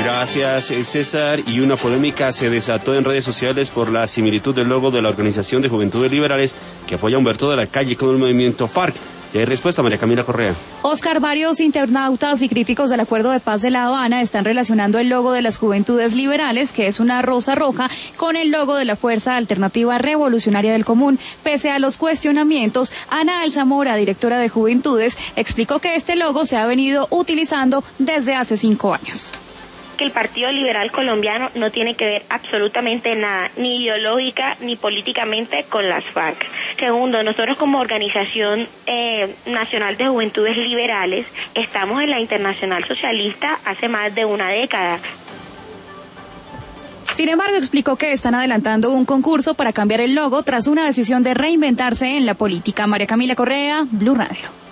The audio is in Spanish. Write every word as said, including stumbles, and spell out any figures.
Gracias, César. Y una polémica se desató en redes sociales por la similitud del logo de la Organización de Juventudes Liberales que apoya a Humberto de la Calle con el movimiento FARC. Y hay respuesta, María Camila Correa. Oscar, varios internautas y críticos del Acuerdo de Paz de La Habana están relacionando el logo de las Juventudes Liberales, que es una rosa roja, con el logo de la Fuerza Alternativa Revolucionaria del Común. Pese a los cuestionamientos, Ana Alzamora, directora de Juventudes, explicó que este logo se ha venido utilizando desde hace cinco años. Que el Partido Liberal Colombiano no tiene que ver absolutamente nada, ni ideológica ni políticamente, con las FARC. Segundo, nosotros como Organización eh, Nacional de Juventudes Liberales estamos en la Internacional Socialista hace más de una década. Sin embargo, explicó que están adelantando un concurso para cambiar el logo tras una decisión de reinventarse en la política. María Camila Correa, Blue Radio.